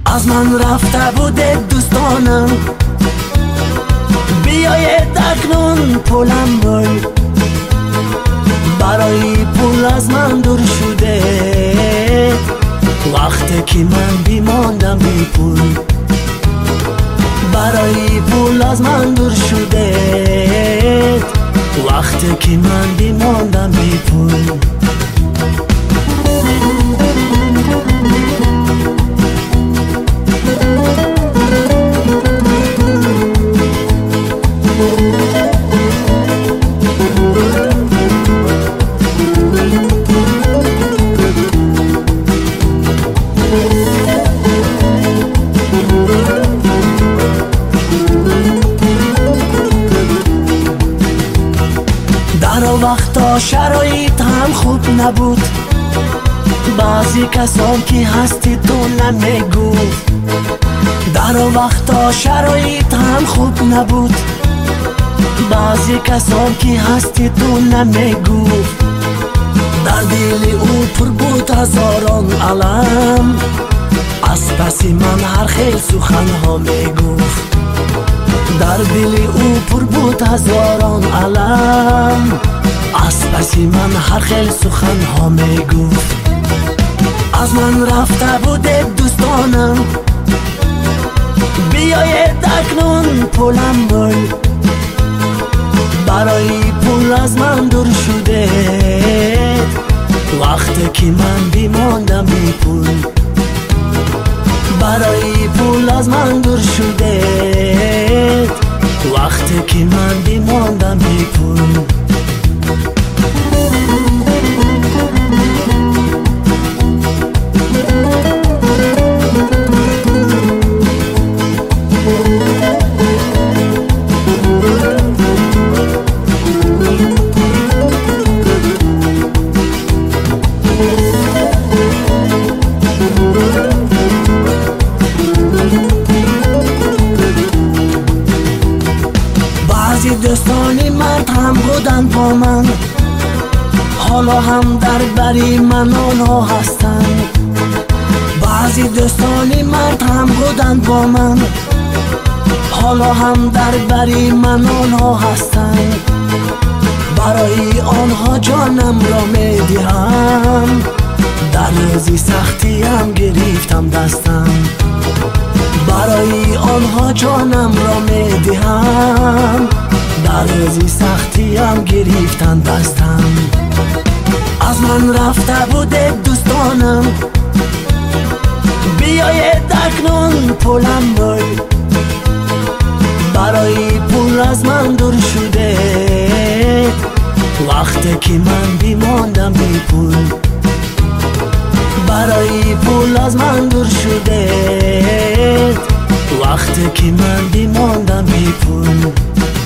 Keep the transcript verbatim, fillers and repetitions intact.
از من رفته بوده دوستانم، بیاید اکنون پولم بای. برای پول از من دور شده، وقتی که من بیماندم بی پول. برای پول از من دور شده، وقتی که من بیماندم بی پول. در وقتا شرایط هم خوب نبود، بعضی کسان که هستی تو نمیگو. در وقتا شرایط هم خوب نبود، بعضی کسان که هستی تو نمیگو. در دل او پر بود هزاران علم، از پس من هر خیل سخن ها میگفت. در دل او پر بود هزاران علم، از پس من هر خیل سخن ها میگفت. از من رفته بوده دوستانم، بیاید اکنون پولم بای. برای پول از من دور شده، وقتی که من بیماندم بی پول. برای پول از من دور شده، وقتی که من بیماندم بی پول. بعضی دوستانی مرد هم بودن با من، حالا هم در بری من آنها هستن. بعضی دوستانی مرد هم بودن با من، حالا هم در بری من آنها هستن. برای آنها جانم را میدهم، در روزی سختی هم گرفتم دستم. برای آنها جانم را میدهم، در روزی سختی هم گرفتن دستم. از من رفته بوده دوستانم، بیاید اکنون پولم بای. برای پول از من دور شده، وقتی که من بیماندم بی پول. برای پول از من دور شده، وقتی که من بیماندم بی پول.